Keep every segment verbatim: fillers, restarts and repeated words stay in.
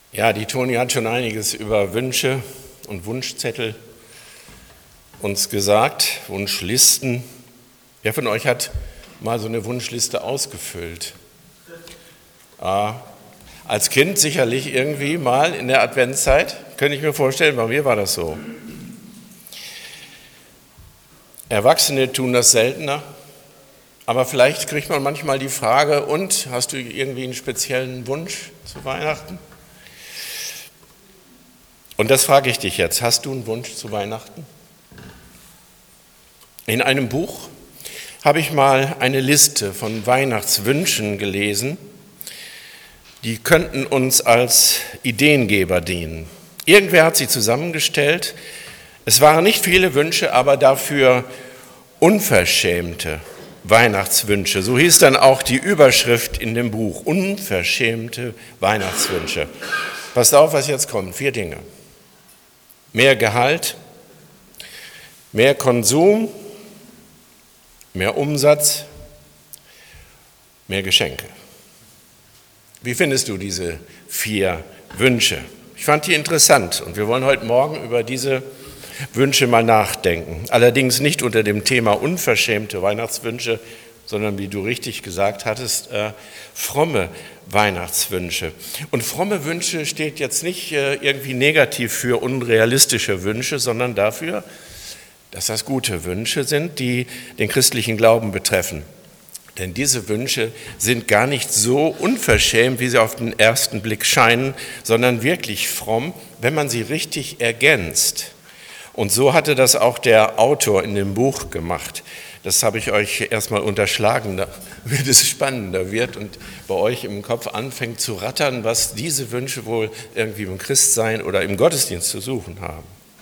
Ja, die Toni hat schon einiges über Wünsche und Wunschzettel uns gesagt, Wunschlisten. Wer von euch hat mal so eine Wunschliste ausgefüllt? Ah, als Kind sicherlich irgendwie mal in der Adventszeit, könnte ich mir vorstellen, bei mir war das so. Erwachsene tun das seltener, aber vielleicht kriegt man manchmal die Frage, und hast du irgendwie einen speziellen Wunsch zu Weihnachten? Und das frage ich dich jetzt, hast du einen Wunsch zu Weihnachten? In einem Buch habe ich mal eine Liste von Weihnachtswünschen gelesen, die könnten uns als Ideengeber dienen. Irgendwer hat sie zusammengestellt. Es waren nicht viele Wünsche, aber dafür unverschämte Weihnachtswünsche. So hieß dann auch die Überschrift in dem Buch, unverschämte Weihnachtswünsche. Passt auf, was jetzt kommt, vier Dinge. Mehr Gehalt, mehr Konsum, mehr Umsatz, mehr Geschenke. Wie findest du diese vier Wünsche? Ich fand die interessant und wir wollen heute Morgen über diese Wünsche mal nachdenken. Allerdings nicht unter dem Thema unverschämte Weihnachtswünsche, sondern wie du richtig gesagt hattest, äh, fromme Weihnachtswünsche. Und fromme Wünsche steht jetzt nicht äh, irgendwie negativ für unrealistische Wünsche, sondern dafür, dass das gute Wünsche sind, die den christlichen Glauben betreffen. Denn diese Wünsche sind gar nicht so unverschämt, wie sie auf den ersten Blick scheinen, sondern wirklich fromm, wenn man sie richtig ergänzt. Und so hatte das auch der Autor in dem Buch gemacht. Das habe ich euch erstmal unterschlagen, damit es spannender wird und bei euch im Kopf anfängt zu rattern, was diese Wünsche wohl irgendwie im Christsein oder im Gottesdienst zu suchen haben.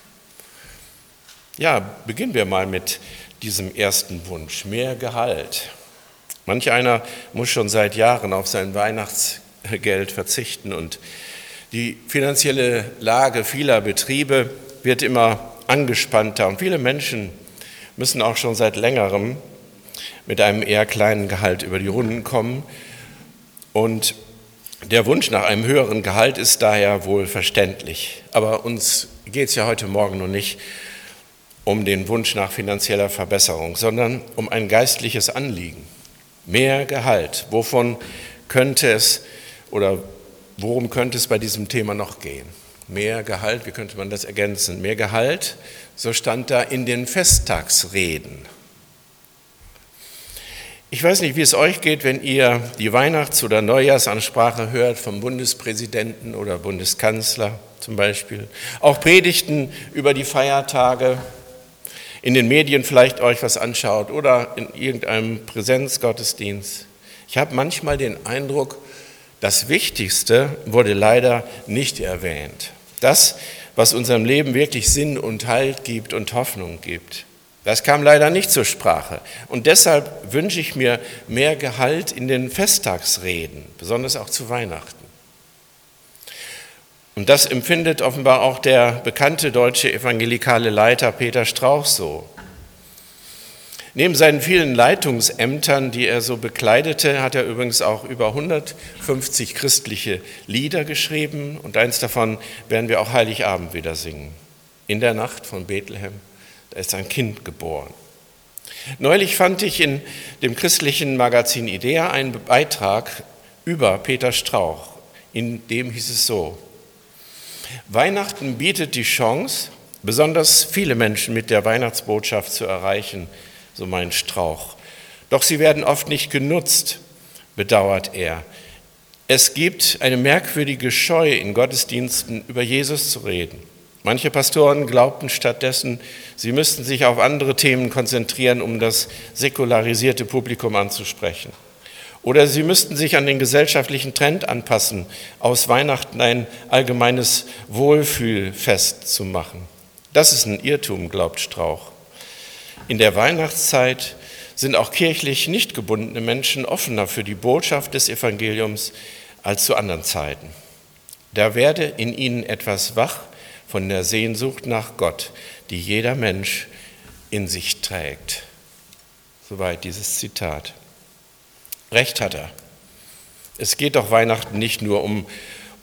Ja, beginnen wir mal mit diesem ersten Wunsch, mehr Gehalt. Manch einer muss schon seit Jahren auf sein Weihnachtsgeld verzichten und die finanzielle Lage vieler Betriebe wird immer angespannter und viele Menschen müssen auch schon seit längerem mit einem eher kleinen Gehalt über die Runden kommen. Und der Wunsch nach einem höheren Gehalt ist daher wohl verständlich. Aber uns geht es ja heute Morgen noch nicht um den Wunsch nach finanzieller Verbesserung, sondern um ein geistliches Anliegen. Mehr Gehalt. Wovon könnte es oder worum könnte es bei diesem Thema noch gehen? Mehr Gehalt, wie könnte man das ergänzen? Mehr Gehalt, so stand da in den Festtagsreden. Ich weiß nicht, wie es euch geht, wenn ihr die Weihnachts- oder Neujahrsansprache hört vom Bundespräsidenten oder Bundeskanzler zum Beispiel. Auch Predigten über die Feiertage, in den Medien vielleicht euch was anschaut oder in irgendeinem Präsenzgottesdienst. Ich habe manchmal den Eindruck, das Wichtigste wurde leider nicht erwähnt. Das, was unserem Leben wirklich Sinn und Halt gibt und Hoffnung gibt. Das kam leider nicht zur Sprache. Und deshalb wünsche ich mir mehr Gehalt in den Festtagsreden, besonders auch zu Weihnachten. Und das empfindet offenbar auch der bekannte deutsche evangelikale Leiter Peter Strauch so. Neben seinen vielen Leitungsämtern, die er so bekleidete, hat er übrigens auch über hundertfünfzig christliche Lieder geschrieben und eins davon werden wir auch Heiligabend wieder singen. In der Nacht von Bethlehem, da ist ein Kind geboren. Neulich fand ich in dem christlichen Magazin Idea einen Beitrag über Peter Strauch. In dem hieß es so: Weihnachten bietet die Chance, besonders viele Menschen mit der Weihnachtsbotschaft zu erreichen, so meint Strauch. Doch sie werden oft nicht genutzt, bedauert er. Es gibt eine merkwürdige Scheu in Gottesdiensten, über Jesus zu reden. Manche Pastoren glaubten stattdessen, sie müssten sich auf andere Themen konzentrieren, um das säkularisierte Publikum anzusprechen. Oder sie müssten sich an den gesellschaftlichen Trend anpassen, aus Weihnachten ein allgemeines Wohlfühlfest zu machen. Das ist ein Irrtum, glaubt Strauch. In der Weihnachtszeit sind auch kirchlich nicht gebundene Menschen offener für die Botschaft des Evangeliums als zu anderen Zeiten. Da werde in ihnen etwas wach von der Sehnsucht nach Gott, die jeder Mensch in sich trägt. Soweit dieses Zitat. Recht hat er. Es geht doch Weihnachten nicht nur um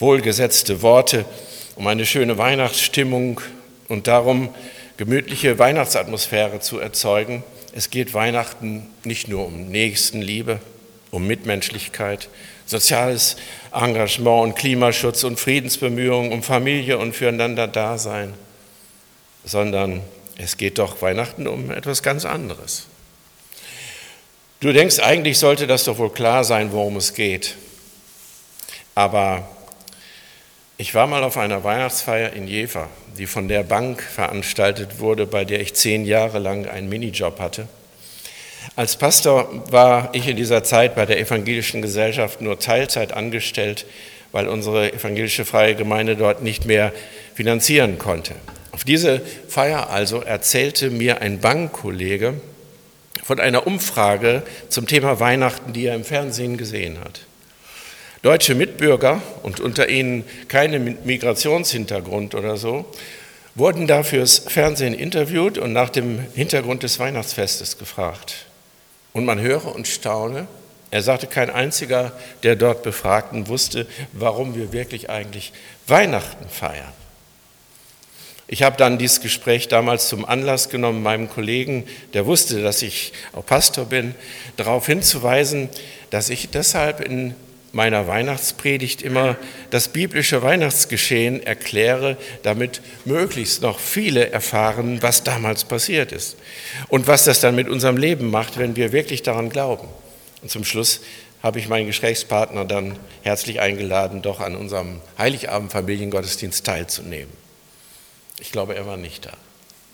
wohlgesetzte Worte, um eine schöne Weihnachtsstimmung und darum, gemütliche Weihnachtsatmosphäre zu erzeugen. Es geht Weihnachten nicht nur um Nächstenliebe, um Mitmenschlichkeit, soziales Engagement und Klimaschutz und Friedensbemühungen, um Familie und Füreinander-Dasein, sondern es geht doch Weihnachten um etwas ganz anderes. Du denkst, eigentlich sollte das doch wohl klar sein, worum es geht. Aber ich war mal auf einer Weihnachtsfeier in Jever, die von der Bank veranstaltet wurde, bei der ich zehn Jahre lang einen Minijob hatte. Als Pastor war ich in dieser Zeit bei der Evangelischen Gesellschaft nur Teilzeit angestellt, weil unsere evangelische freie Gemeinde dort nicht mehr finanzieren konnte. Auf diese Feier also erzählte mir ein Bankkollege von einer Umfrage zum Thema Weihnachten, die er im Fernsehen gesehen hat. Deutsche Mitbürger und unter ihnen keine Migrationshintergrund oder so, wurden da fürs Fernsehen interviewt und nach dem Hintergrund des Weihnachtsfestes gefragt. Und man höre und staune, er sagte, kein einziger der dort Befragten wusste, warum wir wirklich eigentlich Weihnachten feiern. Ich habe dann dieses Gespräch damals zum Anlass genommen, meinem Kollegen, der wusste, dass ich auch Pastor bin, darauf hinzuweisen, dass ich deshalb in meiner Weihnachtspredigt immer das biblische Weihnachtsgeschehen erkläre, damit möglichst noch viele erfahren, was damals passiert ist und was das dann mit unserem Leben macht, wenn wir wirklich daran glauben. Und zum Schluss habe ich meinen Gesprächspartner dann herzlich eingeladen, doch an unserem Heiligabend-Familiengottesdienst teilzunehmen. Ich glaube, er war nicht da.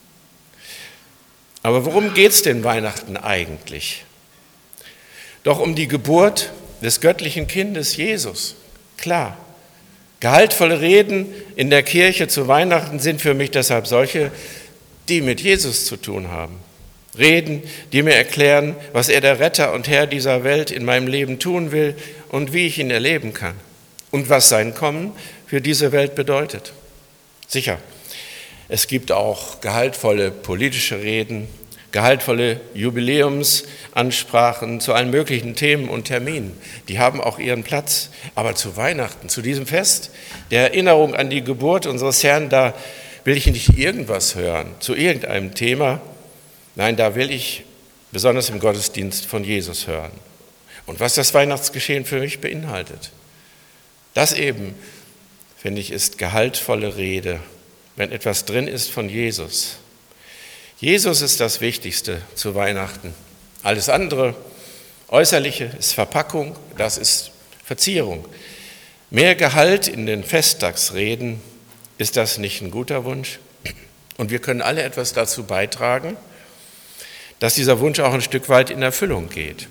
Aber worum geht es denn Weihnachten eigentlich? Doch um die Geburt des göttlichen Kindes Jesus. Klar, gehaltvolle Reden in der Kirche zu Weihnachten sind für mich deshalb solche, die mit Jesus zu tun haben. Reden, die mir erklären, was er, der Retter und Herr dieser Welt, in meinem Leben tun will und wie ich ihn erleben kann und was sein Kommen für diese Welt bedeutet. Sicher, es gibt auch gehaltvolle politische Reden, gehaltvolle Jubiläumsansprachen zu allen möglichen Themen und Terminen. Die haben auch ihren Platz. Aber zu Weihnachten, zu diesem Fest, der Erinnerung an die Geburt unseres Herrn, da will ich nicht irgendwas hören, zu irgendeinem Thema. Nein, da will ich besonders im Gottesdienst von Jesus hören. Und was das Weihnachtsgeschehen für mich beinhaltet, das eben, finde ich, ist gehaltvolle Rede, wenn etwas drin ist von Jesus. Jesus ist das Wichtigste zu Weihnachten. Alles andere, Äußerliche, ist Verpackung, das ist Verzierung. Mehr Gehalt in den Festtagsreden, ist das nicht ein guter Wunsch? Und wir können alle etwas dazu beitragen, dass dieser Wunsch auch ein Stück weit in Erfüllung geht.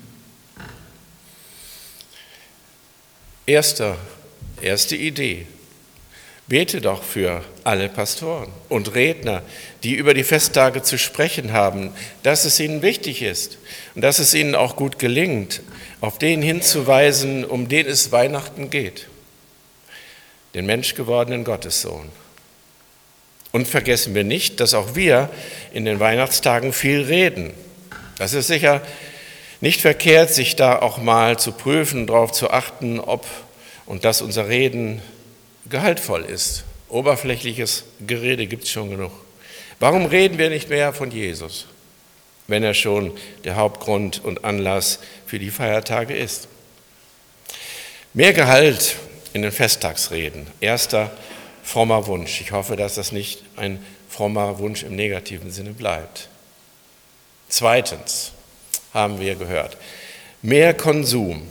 Erste, erste Idee. Bete doch für alle Pastoren und Redner, die über die Festtage zu sprechen haben, dass es ihnen wichtig ist und dass es ihnen auch gut gelingt, auf den hinzuweisen, um den es Weihnachten geht, den menschgewordenen Gottessohn. Und vergessen wir nicht, dass auch wir in den Weihnachtstagen viel reden. Das ist sicher nicht verkehrt, sich da auch mal zu prüfen, darauf zu achten, ob und dass unser Reden gehaltvoll ist. Oberflächliches Gerede gibt es schon genug. Warum reden wir nicht mehr von Jesus, wenn er schon der Hauptgrund und Anlass für die Feiertage ist? Mehr Gehalt in den Festtagsreden. Erster frommer Wunsch. Ich hoffe, dass das nicht ein frommer Wunsch im negativen Sinne bleibt. Zweitens haben wir gehört, mehr Konsum.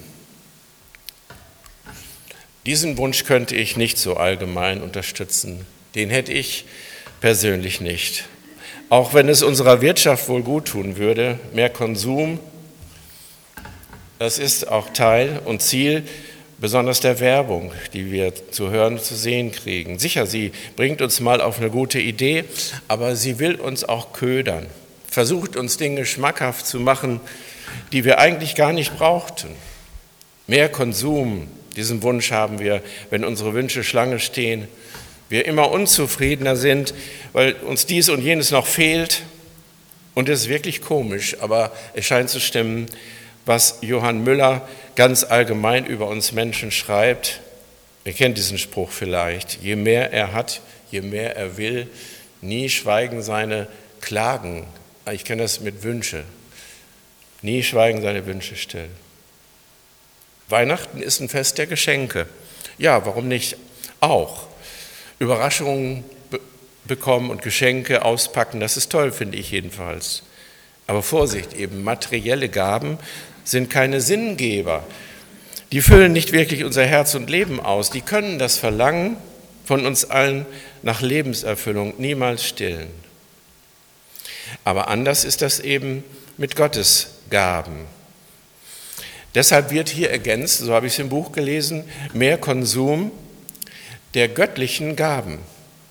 Diesen Wunsch könnte ich nicht so allgemein unterstützen. Den hätte ich persönlich nicht. Auch wenn es unserer Wirtschaft wohl gut tun würde, mehr Konsum, das ist auch Teil und Ziel besonders der Werbung, die wir zu hören und zu sehen kriegen. Sicher, sie bringt uns mal auf eine gute Idee, aber sie will uns auch ködern, versucht uns Dinge schmackhaft zu machen, die wir eigentlich gar nicht brauchten. Mehr Konsum. Diesen Wunsch haben wir, wenn unsere Wünsche Schlange stehen, wir immer unzufriedener sind, weil uns dies und jenes noch fehlt. Und es ist wirklich komisch, aber es scheint zu stimmen, was Johann Müller ganz allgemein über uns Menschen schreibt. Ihr kennt diesen Spruch vielleicht. Je mehr er hat, je mehr er will, nie schweigen seine Klagen. Ich kenne das mit Wünsche. Nie schweigen seine Wünsche still. Weihnachten ist ein Fest der Geschenke. Ja, warum nicht? Auch. Überraschungen be- bekommen und Geschenke auspacken, das ist toll, finde ich jedenfalls. Aber Vorsicht, eben materielle Gaben sind keine Sinngeber. Die füllen nicht wirklich unser Herz und Leben aus. Die können das Verlangen von uns allen nach Lebenserfüllung niemals stillen. Aber anders ist das eben mit Gottes Gaben. Deshalb wird hier ergänzt, so habe ich es im Buch gelesen, mehr Konsum der göttlichen Gaben.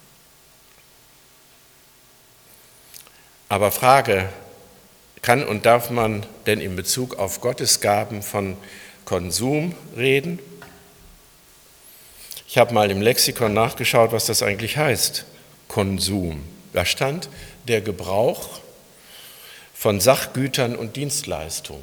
Aber Frage, kann und darf man denn in Bezug auf Gottes Gaben von Konsum reden? Ich habe mal im Lexikon nachgeschaut, was das eigentlich heißt, Konsum. Da stand der Gebrauch von Sachgütern und Dienstleistungen.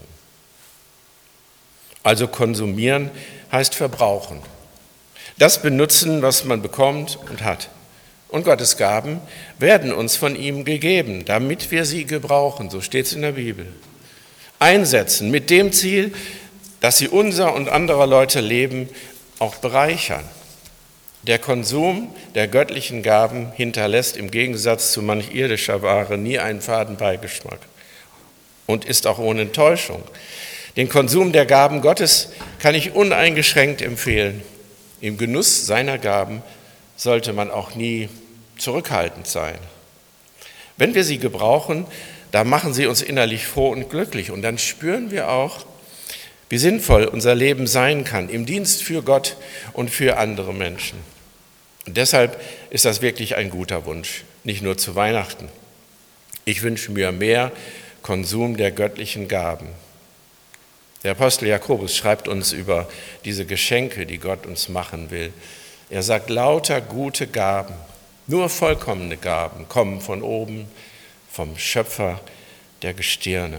Also konsumieren heißt verbrauchen. Das benutzen, was man bekommt und hat. Und Gottes Gaben werden uns von ihm gegeben, damit wir sie gebrauchen, so steht es in der Bibel. Einsetzen mit dem Ziel, dass sie unser und anderer Leute Leben auch bereichern. Der Konsum der göttlichen Gaben hinterlässt im Gegensatz zu manch irdischer Ware nie einen faden Beigeschmack und ist auch ohne Enttäuschung. Den Konsum der Gaben Gottes kann ich uneingeschränkt empfehlen. Im Genuss seiner Gaben sollte man auch nie zurückhaltend sein. Wenn wir sie gebrauchen, dann machen sie uns innerlich froh und glücklich und dann spüren wir auch, wie sinnvoll unser Leben sein kann im Dienst für Gott und für andere Menschen. Und deshalb ist das wirklich ein guter Wunsch, nicht nur zu Weihnachten. Ich wünsche mir mehr Konsum der göttlichen Gaben. Der Apostel Jakobus schreibt uns über diese Geschenke, die Gott uns machen will. Er sagt, lauter gute Gaben, nur vollkommene Gaben kommen von oben, vom Schöpfer der Gestirne.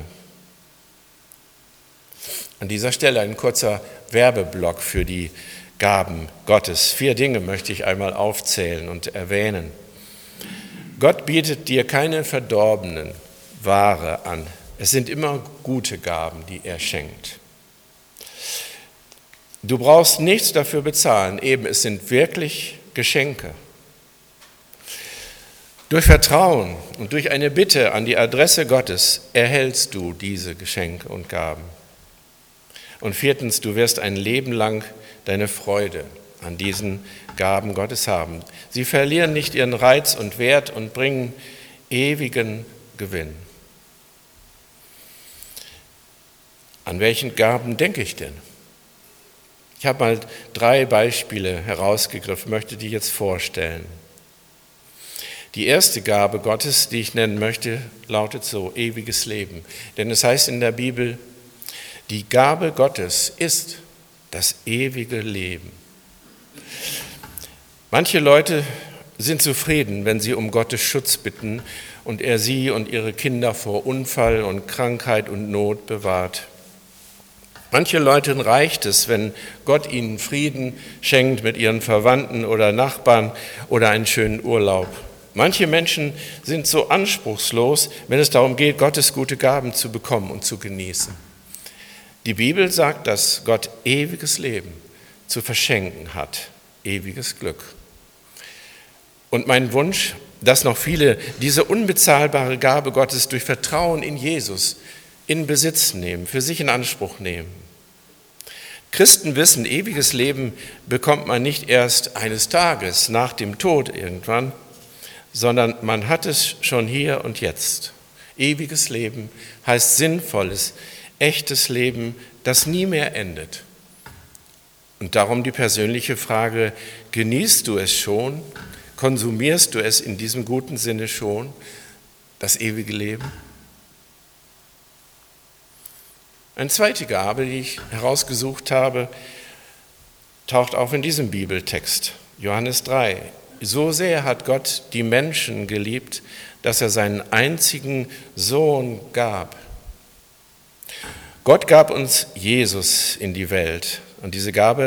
An dieser Stelle ein kurzer Werbeblock für die Gaben Gottes. Vier Dinge möchte ich einmal aufzählen und erwähnen. Gott bietet dir keine verdorbenen Ware an. Es sind immer gute Gaben, die er schenkt. Du brauchst nichts dafür bezahlen, eben es sind wirklich Geschenke. Durch Vertrauen und durch eine Bitte an die Adresse Gottes erhältst du diese Geschenke und Gaben. Und viertens, du wirst ein Leben lang deine Freude an diesen Gaben Gottes haben. Sie verlieren nicht ihren Reiz und Wert und bringen ewigen Gewinn. An welchen Gaben denke ich denn? Ich habe mal drei Beispiele herausgegriffen, möchte die jetzt vorstellen. Die erste Gabe Gottes, die ich nennen möchte, lautet so: ewiges Leben. Denn es heißt in der Bibel, die Gabe Gottes ist das ewige Leben. Manche Leute sind zufrieden, wenn sie um Gottes Schutz bitten und er sie und ihre Kinder vor Unfall und Krankheit und Not bewahrt. Manche Leuten reicht es, wenn Gott ihnen Frieden schenkt mit ihren Verwandten oder Nachbarn oder einen schönen Urlaub. Manche Menschen sind so anspruchslos, wenn es darum geht, Gottes gute Gaben zu bekommen und zu genießen. Die Bibel sagt, dass Gott ewiges Leben zu verschenken hat, ewiges Glück. Und mein Wunsch, dass noch viele diese unbezahlbare Gabe Gottes durch Vertrauen in Jesus in Besitz nehmen, für sich in Anspruch nehmen. Christen wissen, ewiges Leben bekommt man nicht erst eines Tages nach dem Tod irgendwann, sondern man hat es schon hier und jetzt. Ewiges Leben heißt sinnvolles, echtes Leben, das nie mehr endet. Und darum die persönliche Frage: Genießt du es schon? Konsumierst du es in diesem guten Sinne schon, das ewige Leben? Eine zweite Gabe, die ich herausgesucht habe, taucht auf in diesem Bibeltext, Johannes drei. So sehr hat Gott die Menschen geliebt, dass er seinen einzigen Sohn gab. Gott gab uns Jesus in die Welt und diese Gabe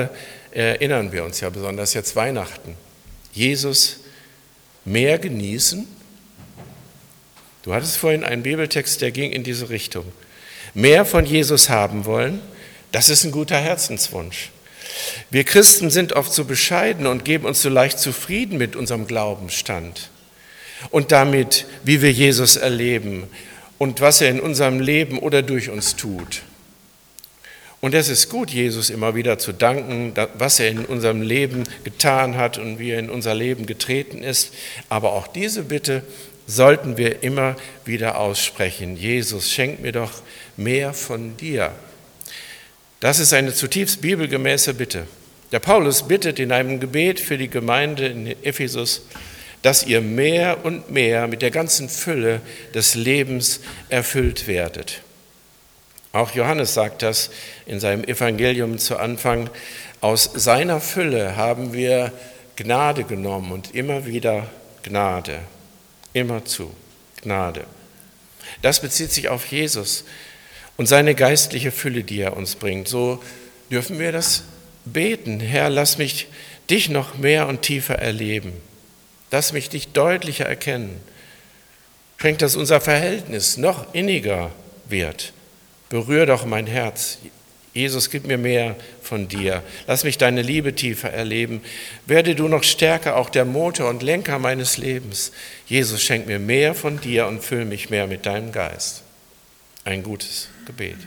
erinnern wir uns ja besonders jetzt Weihnachten. Jesus mehr genießen. Du hattest vorhin einen Bibeltext, der ging in diese Richtung. Mehr von Jesus haben wollen, das ist ein guter Herzenswunsch. Wir Christen sind oft so bescheiden und geben uns so leicht zufrieden mit unserem Glaubensstand und damit, wie wir Jesus erleben und was er in unserem Leben oder durch uns tut. Und es ist gut, Jesus immer wieder zu danken, was er in unserem Leben getan hat und wie er in unser Leben getreten ist. Aber auch diese Bitte sollten wir immer wieder aussprechen. Jesus, schenk mir doch mehr von dir. Das ist eine zutiefst bibelgemäße Bitte. Der Paulus bittet in einem Gebet für die Gemeinde in Ephesus, dass ihr mehr und mehr mit der ganzen Fülle des Lebens erfüllt werdet. Auch Johannes sagt das in seinem Evangelium zu Anfang. Aus seiner Fülle haben wir Gnade genommen und immer wieder Gnade, immerzu Gnade. Das bezieht sich auf Jesus und seine geistliche Fülle, die er uns bringt. So dürfen wir das beten. Herr, lass mich dich noch mehr und tiefer erleben. Lass mich dich deutlicher erkennen. Schenk, dass unser Verhältnis noch inniger wird. Berühr doch mein Herz. Jesus, gib mir mehr von dir. Lass mich deine Liebe tiefer erleben. Werde du noch stärker auch der Motor und Lenker meines Lebens. Jesus, schenk mir mehr von dir und füll mich mehr mit deinem Geist. Ein gutes Gebet.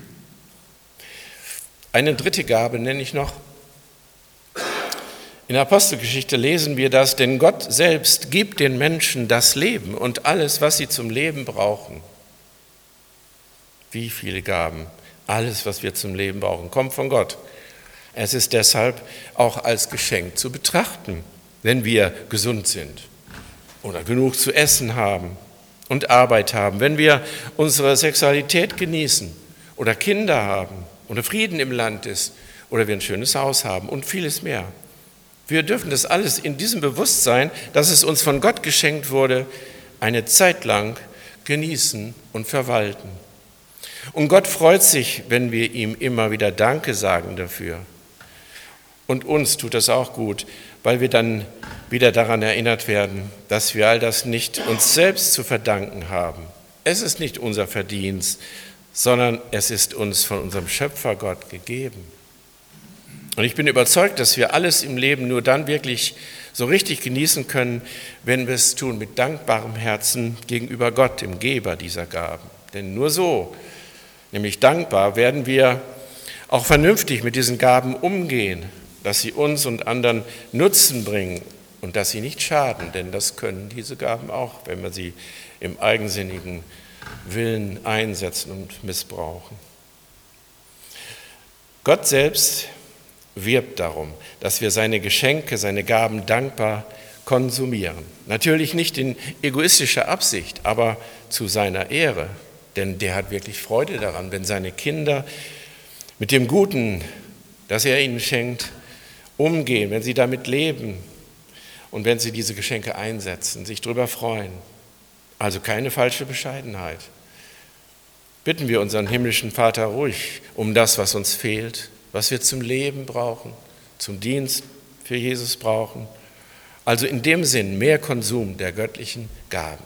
Eine dritte Gabe nenne ich noch. In der Apostelgeschichte lesen wir das, denn Gott selbst gibt den Menschen das Leben und alles, was sie zum Leben brauchen. Wie viele Gaben, alles, was wir zum Leben brauchen, kommt von Gott. Es ist deshalb auch als Geschenk zu betrachten, wenn wir gesund sind oder genug zu essen haben und Arbeit haben, wenn wir unsere Sexualität genießen oder Kinder haben oder Frieden im Land ist oder wir ein schönes Haus haben und vieles mehr. Wir dürfen das alles in diesem Bewusstsein, dass es uns von Gott geschenkt wurde, eine Zeit lang genießen und verwalten. Und Gott freut sich, wenn wir ihm immer wieder Danke sagen dafür. Und uns tut das auch gut, weil wir dann wieder daran erinnert werden, dass wir all das nicht uns selbst zu verdanken haben. Es ist nicht unser Verdienst, sondern es ist uns von unserem Schöpfer Gott gegeben. Und ich bin überzeugt, dass wir alles im Leben nur dann wirklich so richtig genießen können, wenn wir es tun mit dankbarem Herzen gegenüber Gott, dem Geber dieser Gaben. Denn nur so, nämlich dankbar, werden wir auch vernünftig mit diesen Gaben umgehen, dass sie uns und anderen Nutzen bringen und dass sie nicht schaden, denn das können diese Gaben auch, wenn wir sie im eigensinnigen Willen einsetzen und missbrauchen. Gott selbst wirbt darum, dass wir seine Geschenke, seine Gaben dankbar konsumieren. Natürlich nicht in egoistischer Absicht, aber zu seiner Ehre. Denn der hat wirklich Freude daran, wenn seine Kinder mit dem Guten, das er ihnen schenkt, umgehen, wenn sie damit leben und wenn sie diese Geschenke einsetzen, sich darüber freuen. Also keine falsche Bescheidenheit. Bitten wir unseren himmlischen Vater ruhig um das, was uns fehlt, was wir zum Leben brauchen, zum Dienst für Jesus brauchen. Also in dem Sinn mehr Konsum der göttlichen Gaben.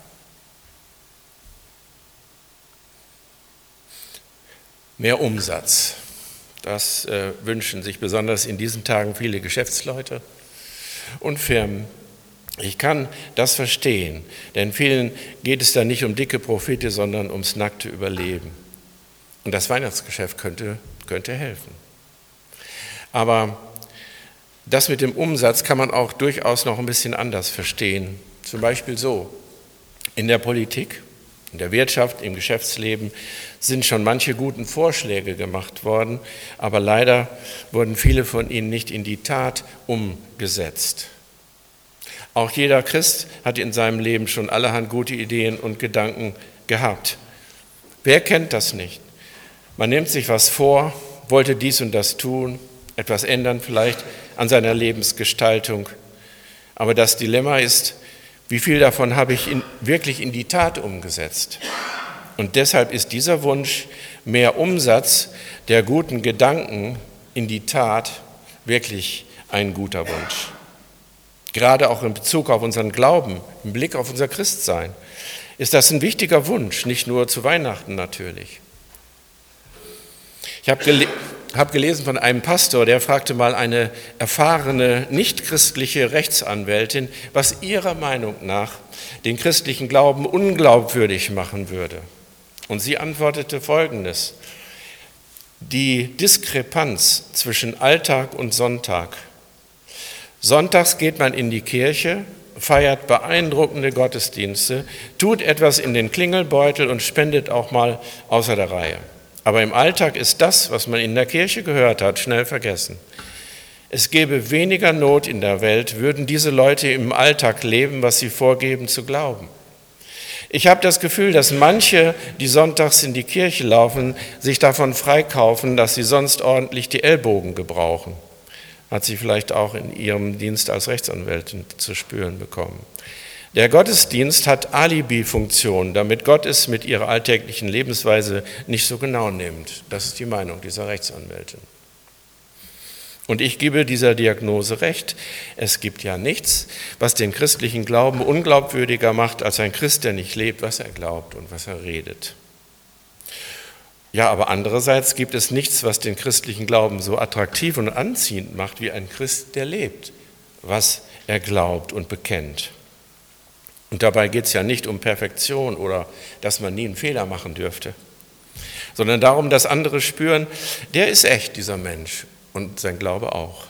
Mehr Umsatz, das äh, wünschen sich besonders in diesen Tagen viele Geschäftsleute und Firmen. Ich kann das verstehen, denn vielen geht es da nicht um dicke Profite, sondern ums nackte Überleben. Und das Weihnachtsgeschäft könnte, könnte helfen. Aber das mit dem Umsatz kann man auch durchaus noch ein bisschen anders verstehen. Zum Beispiel so, in der Politik, in der Wirtschaft, im Geschäftsleben sind schon manche guten Vorschläge gemacht worden, aber leider wurden viele von ihnen nicht in die Tat umgesetzt. Auch jeder Christ hat in seinem Leben schon allerhand gute Ideen und Gedanken gehabt. Wer kennt das nicht? Man nimmt sich was vor, wollte dies und das tun, etwas ändern vielleicht an seiner Lebensgestaltung. Aber das Dilemma ist, wie viel davon habe ich in, wirklich in die Tat umgesetzt? Und deshalb ist dieser Wunsch, mehr Umsatz der guten Gedanken in die Tat wirklich ein guter Wunsch. Gerade auch in Bezug auf unseren Glauben, im Blick auf unser Christsein, ist das ein wichtiger Wunsch, nicht nur zu Weihnachten natürlich. Ich habe gele- hab gelesen von einem Pastor, der fragte mal eine erfahrene, nichtchristliche Rechtsanwältin, was ihrer Meinung nach den christlichen Glauben unglaubwürdig machen würde. Und sie antwortete Folgendes: Die Diskrepanz zwischen Alltag und Sonntag. Sonntags geht man in die Kirche, feiert beeindruckende Gottesdienste, tut etwas in den Klingelbeutel und spendet auch mal außer der Reihe. Aber im Alltag ist das, was man in der Kirche gehört hat, schnell vergessen. Es gäbe weniger Not in der Welt, würden diese Leute im Alltag leben, was sie vorgeben zu glauben. Ich habe das Gefühl, dass manche, die sonntags in die Kirche laufen, sich davon freikaufen, dass sie sonst ordentlich die Ellbogen gebrauchen. Hat sie vielleicht auch in ihrem Dienst als Rechtsanwältin zu spüren bekommen. Der Gottesdienst hat Alibi-Funktion, damit Gott es mit ihrer alltäglichen Lebensweise nicht so genau nimmt. Das ist die Meinung dieser Rechtsanwältin. Und ich gebe dieser Diagnose recht. Es gibt ja nichts, was den christlichen Glauben unglaubwürdiger macht, als ein Christ, der nicht lebt, was er glaubt und was er redet. Ja, aber andererseits gibt es nichts, was den christlichen Glauben so attraktiv und anziehend macht, wie ein Christ, der lebt, was er glaubt und bekennt. Und dabei geht es ja nicht um Perfektion oder dass man nie einen Fehler machen dürfte, sondern darum, dass andere spüren, der ist echt, dieser Mensch, und sein Glaube auch.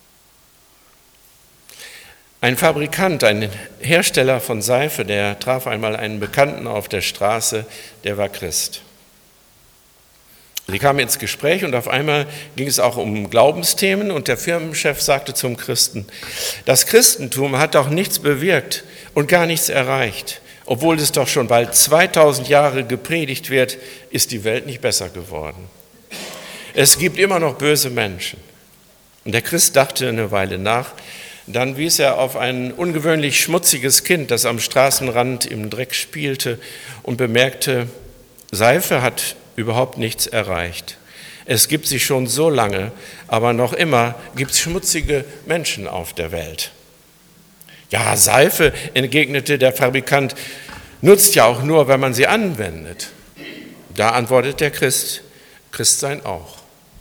Ein Fabrikant, ein Hersteller von Seife, der traf einmal einen Bekannten auf der Straße, der war Christ. Sie kamen ins Gespräch und auf einmal ging es auch um Glaubensthemen und der Firmenchef sagte zum Christen: Das Christentum hat doch nichts bewirkt und gar nichts erreicht. Obwohl es doch schon bald zweitausend Jahre gepredigt wird, ist die Welt nicht besser geworden. Es gibt immer noch böse Menschen. Und der Christ dachte eine Weile nach, dann wies er auf ein ungewöhnlich schmutziges Kind, das am Straßenrand im Dreck spielte, und bemerkte: Seife hat überhaupt nichts erreicht. Es gibt sie schon so lange, aber noch immer gibt es schmutzige Menschen auf der Welt. Ja, Seife, entgegnete der Fabrikant, nutzt ja auch nur, wenn man sie anwendet. Da antwortet der Christ: Christsein auch.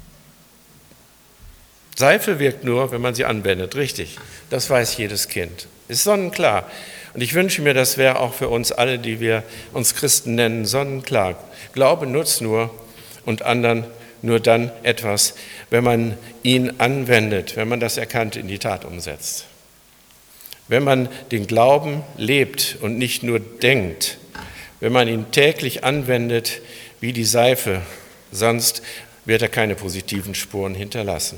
Seife wirkt nur, wenn man sie anwendet, richtig. Das weiß jedes Kind. Ist sonnenklar. Und ich wünsche mir, das wäre auch für uns alle, die wir uns Christen nennen, sonnenklar. Glaube nutzt nur und anderen nur dann etwas, wenn man ihn anwendet, wenn man das Erkannte in die Tat umsetzt. Wenn man den Glauben lebt und nicht nur denkt, wenn man ihn täglich anwendet wie die Seife, sonst wird er keine positiven Spuren hinterlassen.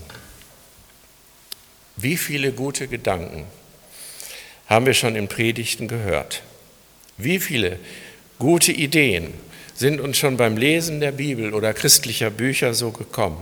Wie viele gute Gedanken haben wir schon in Predigten gehört? Wie viele gute Ideen sind uns schon beim Lesen der Bibel oder christlicher Bücher so gekommen?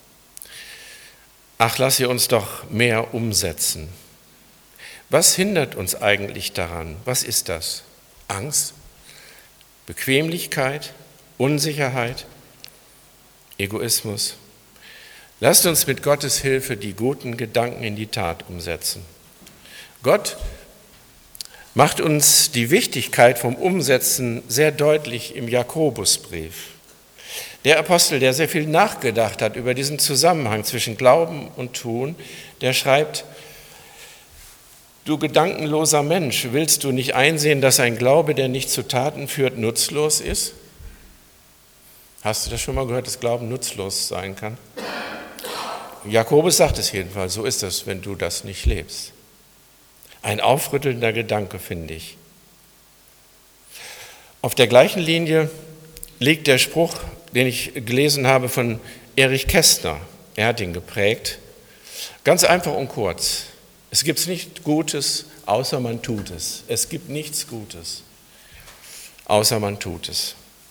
Ach, lass sie uns doch mehr umsetzen. Was hindert uns eigentlich daran? Was ist das? Angst? Bequemlichkeit? Unsicherheit? Egoismus? Lasst uns mit Gottes Hilfe die guten Gedanken in die Tat umsetzen. Gott macht uns die Wichtigkeit vom Umsetzen sehr deutlich im Jakobusbrief. Der Apostel, der sehr viel nachgedacht hat über diesen Zusammenhang zwischen Glauben und Tun, der schreibt: Du gedankenloser Mensch, willst du nicht einsehen, dass ein Glaube, der nicht zu Taten führt, nutzlos ist? Hast du das schon mal gehört, dass Glauben nutzlos sein kann? Jakobus sagt es jedenfalls, so ist es, wenn du das nicht lebst. Ein aufrüttelnder Gedanke, finde ich. Auf der gleichen Linie liegt der Spruch, den ich gelesen habe von Erich Kästner. Er hat ihn geprägt. Ganz einfach und kurz. Es gibt nichts Gutes, außer man tut es. Es gibt nichts Gutes, außer man tut es.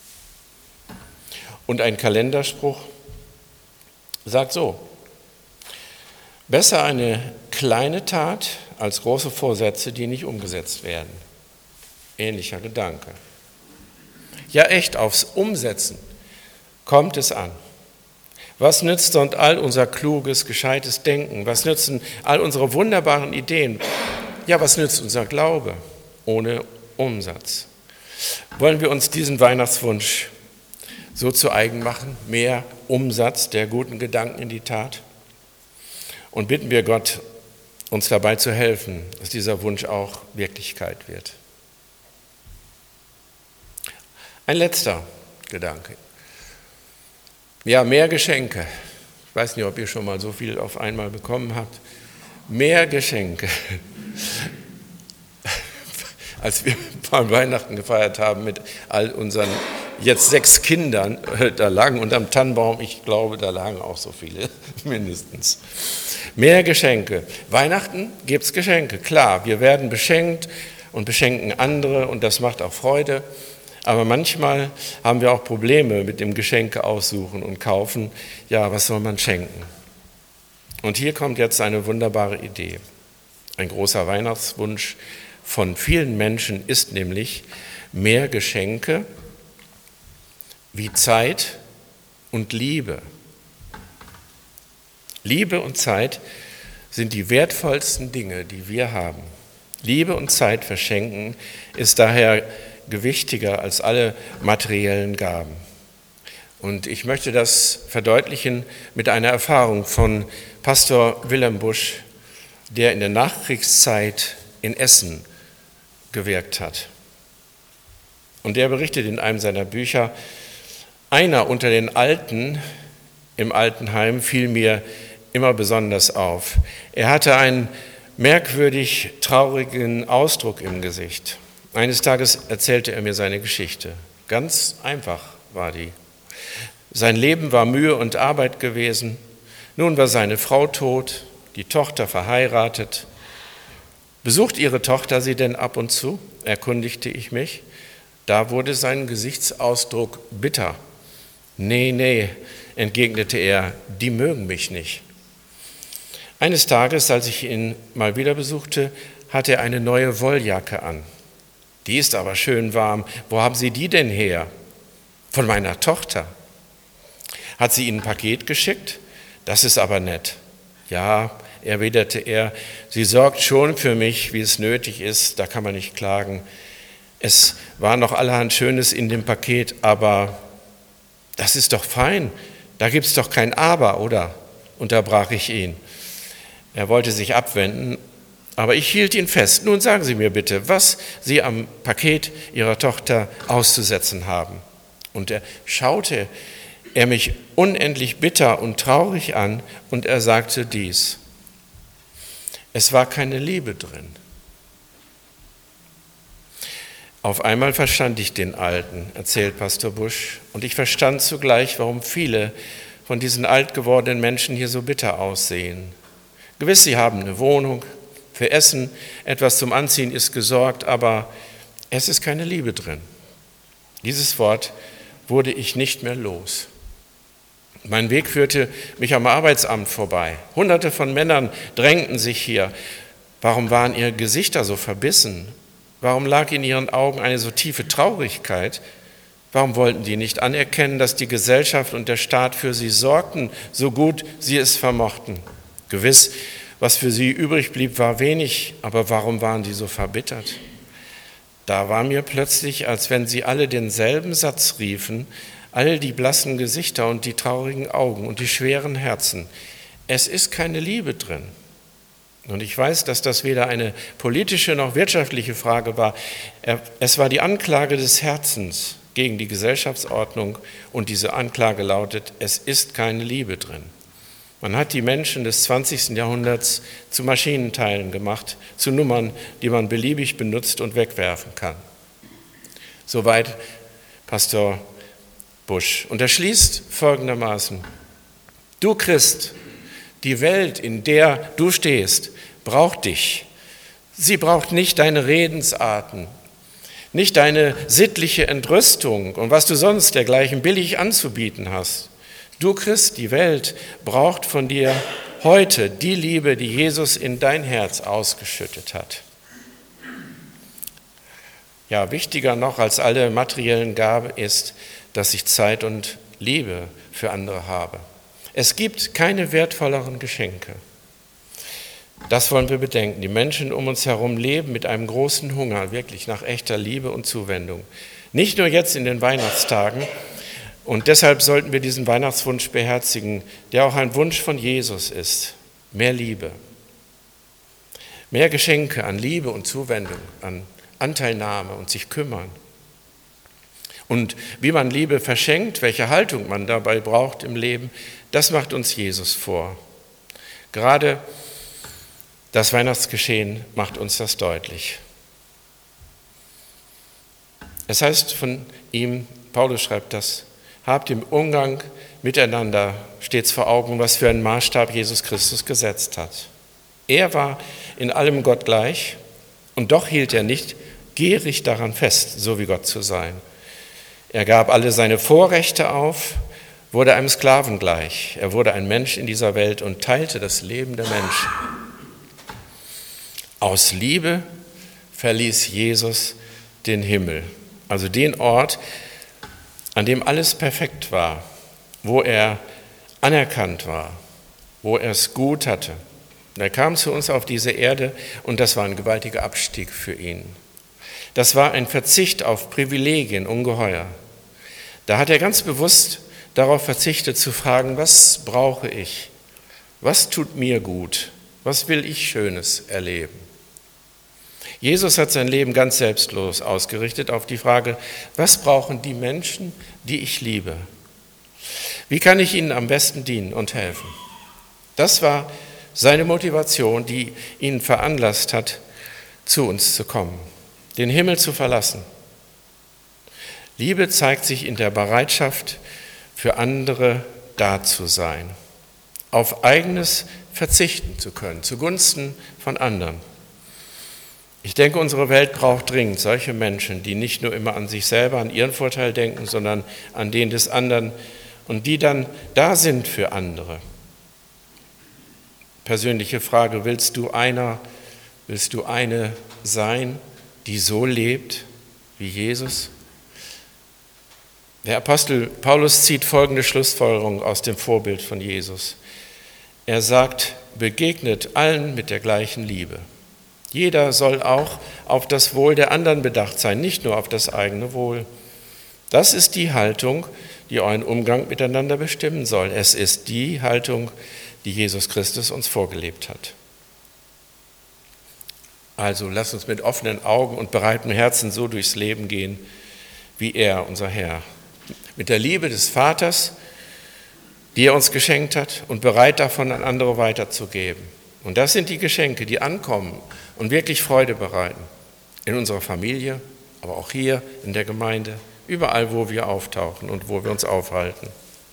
Und ein Kalenderspruch sagt so: Besser eine kleine Tat als große Vorsätze, die nicht umgesetzt werden. Ähnlicher Gedanke. Ja, echt, aufs Umsetzen kommt es an. Was nützt sonst all unser kluges, gescheites Denken? Was nützen all unsere wunderbaren Ideen? Ja, was nützt unser Glaube ohne Umsatz? Wollen wir uns diesen Weihnachtswunsch so zu eigen machen? Mehr Umsatz der guten Gedanken in die Tat? Und bitten wir Gott, uns dabei zu helfen, dass dieser Wunsch auch Wirklichkeit wird. Ein letzter Gedanke. Ja, mehr Geschenke. Ich weiß nicht, ob ihr schon mal so viel auf einmal bekommen habt. Mehr Geschenke. Als wir mal Weihnachten gefeiert haben mit all unseren jetzt sechs Kindern, da lagen unterm Tannenbaum, ich glaube, da lagen auch so viele, mindestens. Mehr Geschenke. Weihnachten gibt es Geschenke, klar. Wir werden beschenkt und beschenken andere und das macht auch Freude. Aber manchmal haben wir auch Probleme mit dem Geschenke aussuchen und kaufen. Ja, was soll man schenken? Und hier kommt jetzt eine wunderbare Idee. Ein großer Weihnachtswunsch von vielen Menschen ist nämlich mehr Geschenke wie Zeit und Liebe. Liebe und Zeit sind die wertvollsten Dinge, die wir haben. Liebe und Zeit verschenken ist daher gewichtiger als alle materiellen Gaben. Und ich möchte das verdeutlichen mit einer Erfahrung von Pastor Willem Busch, der in der Nachkriegszeit in Essen gewirkt hat. Und der berichtet in einem seiner Bücher, einer unter den Alten im Altenheim fiel mir immer besonders auf. Er hatte einen merkwürdig traurigen Ausdruck im Gesicht. Eines Tages erzählte er mir seine Geschichte. Ganz einfach war die. Sein Leben war Mühe und Arbeit gewesen. Nun war seine Frau tot, die Tochter verheiratet. Besucht Ihre Tochter Sie denn ab und zu? Erkundigte ich mich. Da wurde sein Gesichtsausdruck bitter. Nee, nee, entgegnete er, die mögen mich nicht. Eines Tages, als ich ihn mal wieder besuchte, hatte er eine neue Wolljacke an. Die ist aber schön warm. Wo haben Sie die denn her? Von meiner Tochter. Hat sie Ihnen ein Paket geschickt? Das ist aber nett. Ja, erwiderte er, sie sorgt schon für mich, wie es nötig ist, da kann man nicht klagen. Es war noch allerhand Schönes in dem Paket, aber das ist doch fein, da gibt es doch kein Aber, oder? Unterbrach ich ihn. Er wollte sich abwenden, aber ich hielt ihn fest. Nun sagen Sie mir bitte, was Sie am Paket Ihrer Tochter auszusetzen haben. Und er schaute er mich unendlich bitter und traurig an und er sagte dies. Es war keine Liebe drin. Auf einmal verstand ich den Alten, erzählt Pastor Busch, und ich verstand zugleich, warum viele von diesen alt gewordenen Menschen hier so bitter aussehen. Gewiss, sie haben eine Wohnung, für Essen, etwas zum Anziehen ist gesorgt, aber es ist keine Liebe drin. Dieses Wort wurde ich nicht mehr los. Mein Weg führte mich am Arbeitsamt vorbei. Hunderte von Männern drängten sich hier. Warum waren ihre Gesichter so verbissen? Warum lag in ihren Augen eine so tiefe Traurigkeit? Warum wollten die nicht anerkennen, dass die Gesellschaft und der Staat für sie sorgten, so gut sie es vermochten? Gewiss, was für sie übrig blieb, war wenig, aber warum waren die so verbittert? Da war mir plötzlich, als wenn sie alle denselben Satz riefen, all die blassen Gesichter und die traurigen Augen und die schweren Herzen. Es ist keine Liebe drin. Und ich weiß, dass das weder eine politische noch wirtschaftliche Frage war. Es war die Anklage des Herzens gegen die Gesellschaftsordnung und diese Anklage lautet, es ist keine Liebe drin. Man hat die Menschen des zwanzigsten Jahrhunderts zu Maschinenteilen gemacht, zu Nummern, die man beliebig benutzt und wegwerfen kann. Soweit Pastor Busch. Und er schließt folgendermaßen, du Christ, die Welt, in der du stehst, braucht dich. Sie braucht nicht deine Redensarten, nicht deine sittliche Entrüstung und was du sonst dergleichen billig anzubieten hast. Du Christ, die Welt braucht von dir heute die Liebe, die Jesus in dein Herz ausgeschüttet hat. Ja, wichtiger noch als alle materiellen Gaben ist, dass ich Zeit und Liebe für andere habe. Es gibt keine wertvolleren Geschenke. Das wollen wir bedenken. Die Menschen um uns herum leben mit einem großen Hunger, wirklich nach echter Liebe und Zuwendung. Nicht nur jetzt in den Weihnachtstagen. Und deshalb sollten wir diesen Weihnachtswunsch beherzigen, der auch ein Wunsch von Jesus ist. Mehr Liebe. Mehr Geschenke an Liebe und Zuwendung, an Anteilnahme und sich kümmern. Und wie man Liebe verschenkt, welche Haltung man dabei braucht im Leben, das macht uns Jesus vor. Gerade das Weihnachtsgeschehen macht uns das deutlich. Es heißt von ihm, Paulus schreibt das, habt im Umgang miteinander stets vor Augen, was für einen Maßstab Jesus Christus gesetzt hat. Er war in allem Gott gleich und doch hielt er nicht gierig daran fest, so wie Gott zu sein. Er gab alle seine Vorrechte auf, wurde einem Sklaven gleich. Er wurde ein Mensch in dieser Welt und teilte das Leben der Menschen. Aus Liebe verließ Jesus den Himmel, also den Ort, an dem alles perfekt war, wo er anerkannt war, wo er es gut hatte. Und er kam zu uns auf diese Erde und das war ein gewaltiger Abstieg für ihn. Das war ein Verzicht auf Privilegien, ungeheuer. Da hat er ganz bewusst darauf verzichtet zu fragen, was brauche ich? Was tut mir gut? Was will ich Schönes erleben? Jesus hat sein Leben ganz selbstlos ausgerichtet auf die Frage, was brauchen die Menschen, die ich liebe? Wie kann ich ihnen am besten dienen und helfen? Das war seine Motivation, die ihn veranlasst hat, zu uns zu kommen, den Himmel zu verlassen. Liebe zeigt sich in der Bereitschaft, für andere da zu sein, auf eigenes verzichten zu können, zugunsten von anderen. Ich denke, unsere Welt braucht dringend solche Menschen, die nicht nur immer an sich selber, an ihren Vorteil denken, sondern an den des anderen und die dann da sind für andere. Persönliche Frage, willst du einer, willst du eine sein, die so lebt wie Jesus? Der Apostel Paulus zieht folgende Schlussfolgerung aus dem Vorbild von Jesus. Er sagt, begegnet allen mit der gleichen Liebe. Jeder soll auch auf das Wohl der anderen bedacht sein, nicht nur auf das eigene Wohl. Das ist die Haltung, die euren Umgang miteinander bestimmen soll. Es ist die Haltung, die Jesus Christus uns vorgelebt hat. Also lasst uns mit offenen Augen und bereitem Herzen so durchs Leben gehen, wie er, unser Herr. Mit der Liebe des Vaters, die er uns geschenkt hat und bereit davon an andere weiterzugeben. Und das sind die Geschenke, die ankommen und wirklich Freude bereiten. In unserer Familie, aber auch hier in der Gemeinde, überall, wo wir auftauchen und wo wir uns aufhalten.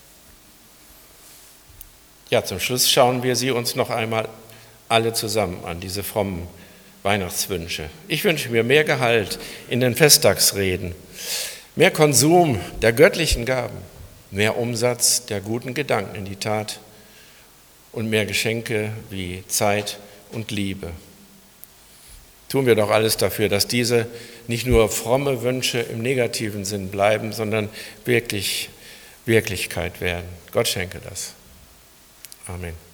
Ja, zum Schluss schauen wir sie uns noch einmal alle zusammen an, diese frommen Weihnachtswünsche. Ich wünsche mir mehr Gehalt in den Festtagsreden, mehr Konsum der göttlichen Gaben, mehr Umsatz der guten Gedanken in die Tat und mehr Geschenke wie Zeit und Liebe. Tun wir doch alles dafür, dass diese nicht nur fromme Wünsche im negativen Sinn bleiben, sondern wirklich Wirklichkeit werden. Gott schenke das. Amen.